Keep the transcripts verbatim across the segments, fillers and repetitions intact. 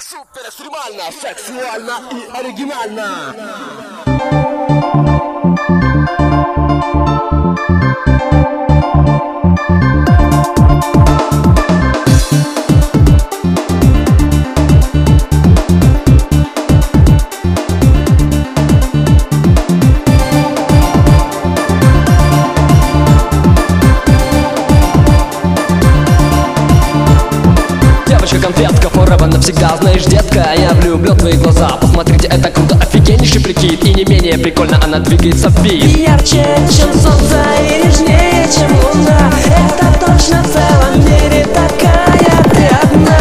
Супер экстремально, сексуально и оригинально. Конфетка, форова навсегда, знаешь, детка, я влюблен в твои глаза. Посмотрите, это круто, офигеннейший прикид. И не менее прикольно она двигается в бит. И ярче, чем солнце, и нежнее, чем луна. Это точно в целом мире такая ты одна.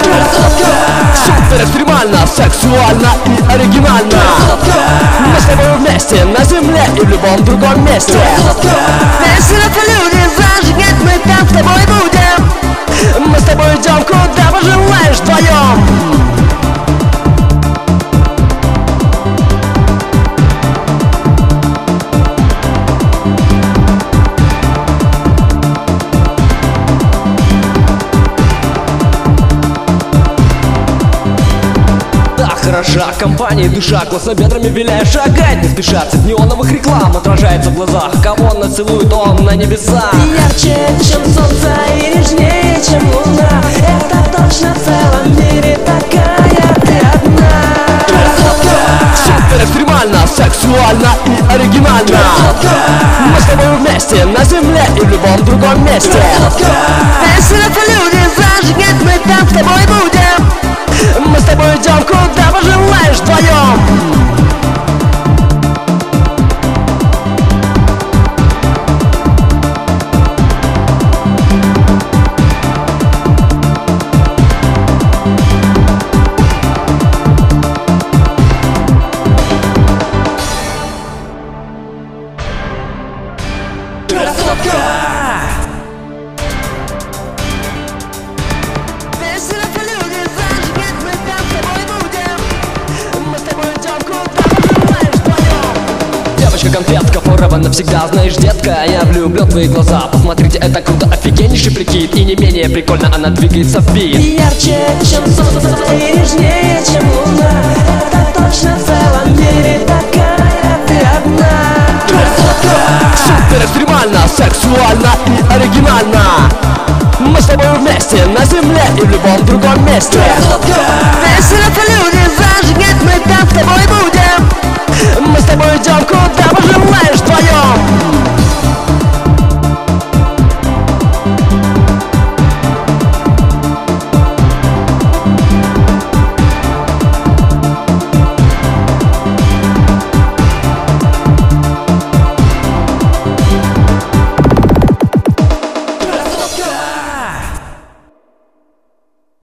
Супер экстремально, сексуально и оригинально. Мы с тобой вместе на земле и в любом другом месте. Весело по люди зажигать, мы там с тобой будем. Мы с тобой идем куда пожелаешь вдвоем. Хороша компания, душа, классно бедрами виляя, шагать не спеша. Цвет неоновых реклам отражается в глазах. Кого он нацелует, он на небесах. И ярче, чем солнце, и нежнее, чем луна. Это точно в целом мире такая ты одна. Супер экстремально, сексуально и оригинально. Мы с тобой вместе на земле и в любом другом месте. Весело по люди зажигать, мы там с тобой будем. Мы с тобой идем куда пожелаешь вдвоем. Красотка! Конфетка, форова навсегда, знаешь, детка, я влюблен в твои глаза. Посмотрите, это круто, офигеннейший прикид. И не менее прикольно она двигается в бит. И ярче, чем солнце, и нежнее, чем луна. Это точно в целом мире такая ты одна. Супер экстремально, сексуально и оригинально. Мы с тобой вместе на земле и в любом другом месте.